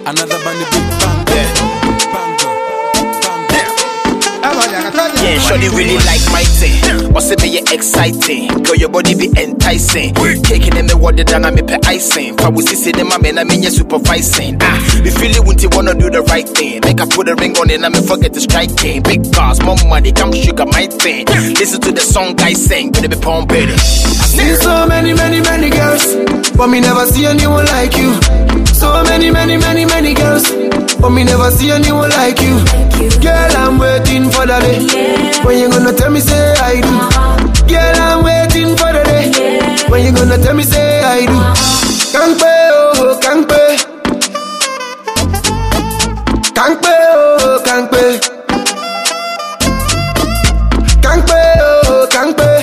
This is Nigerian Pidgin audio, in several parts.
Another bunny big bang. Yeah, shorty really like my thing. What's it be exciting? Girl, your body be enticing. Taking in the water down and me pay icing. For we see them, I mean you supervising. We feel it when you wanna do the right thing. Make I put a ring on it and me forget to striking. Big cars, more money, come sugar my thing. Listen to the song I sing, but it be pound better. Seen so many girls, but me never see anyone like you. So many girls, but me never see anyone like you. Girl, I'm waiting for the day when you gonna tell me say I do. Girl, I'm waiting for the day when you gonna tell me say I do. Can't pay, oh, can't pay. Can't pay, oh, can't pay. Can't pay, oh, can't pay.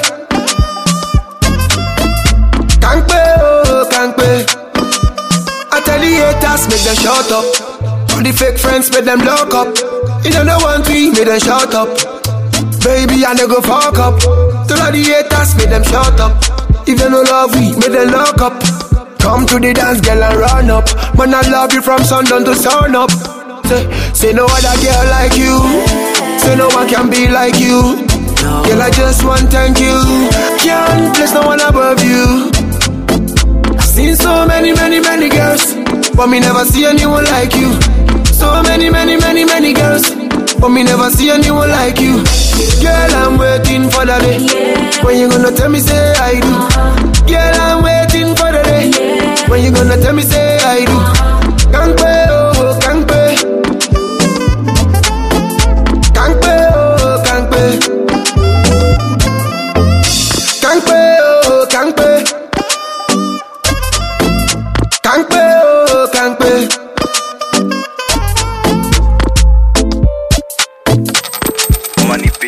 Can't pay, oh, can't pay. I tell the haters, make them shut up. All the fake friends, make them lock up. You don't know one thing, make them shut up. Baby, I never go fuck up. Tell all the haters, make them shut up. If they no love we, make them lock up. Come to the dance, girl, and run up. Man, I love you from sundown to sun up. Say no other girl like you. Say no one can be like you. Girl, I just want thank you. Can't place no one above you. I've seen so many girls, but me never see anyone like you. So many girls, but me never see anyone like you. Girl, I'm waiting for the day when you gonna tell me say I do. Girl, I'm waiting for the day when you gonna tell me say I do. Can't pay, oh, can't pay. Can't pay, oh, can't pay. Can't pay, oh, can't pay. Can't pay, oh, can't pay. Money be.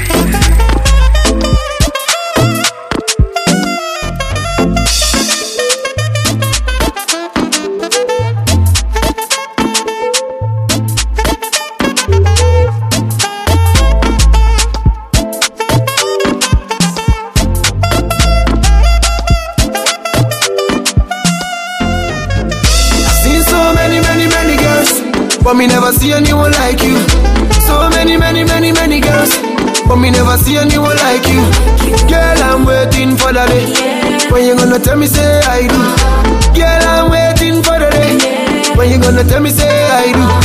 But me never see anyone like you. So many girls, but me never see anyone like you. Girl, I'm waiting for the day when you gonna tell me say I do. Girl, I'm waiting for the day when you gonna tell me say I do.